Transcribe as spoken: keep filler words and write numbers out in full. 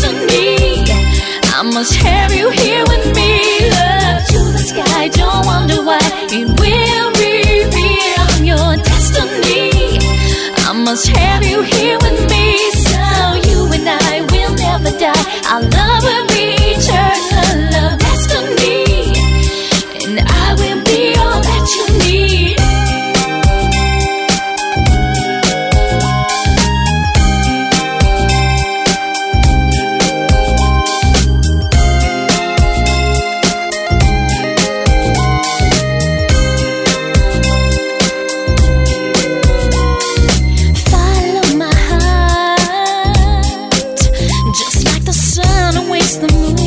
destiny. I must have you here with me. Love to the sky, don't wonder why. It will reveal your destiny. I must have you here with me, so you and I will never die. Our love will be eternal, love destiny, and I will be all that you need. Follow my heart, just like the sun awakes the moon.